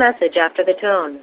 message after the tone.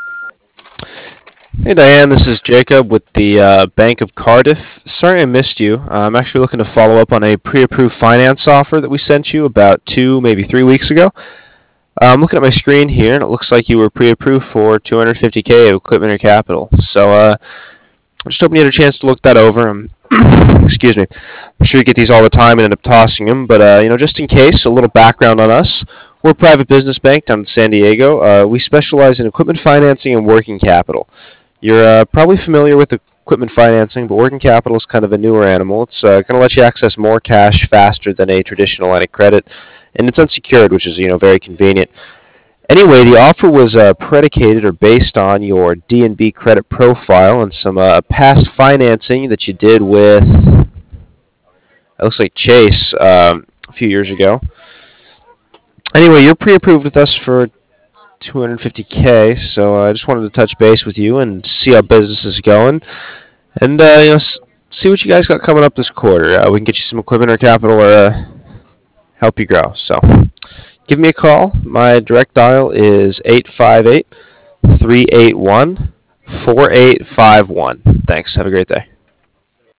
Hey Diane, this is Jacob with the Bank of Cardiff. Sorry I missed you. I'm actually looking to follow up on a pre-approved finance offer that we sent you about 2, maybe 3 weeks ago. I'm looking at my screen here, and it looks like you were pre-approved for 250K of equipment or capital. So I'm just hoping you had a chance to look that over. Excuse me. I'm sure you get these all the time and end up tossing them, but just in case, a little background on us. We're a private business bank down in San Diego. We specialize in equipment financing and working capital. You're probably familiar with equipment financing, but working capital is kind of a newer animal. It's going to let you access more cash faster than a traditional line of credit, and it's unsecured, which is very convenient. Anyway, the offer was predicated or based on your D&B credit profile and some past financing that you did with, it looks like Chase a few years ago. Anyway, you're pre-approved with us for 250K, so I just wanted to touch base with you and see how business is going, and see what you guys got coming up this quarter. We can get you some equipment or capital or help you grow. So give me a call. My direct dial is 858-381-4851. Thanks. Have a great day.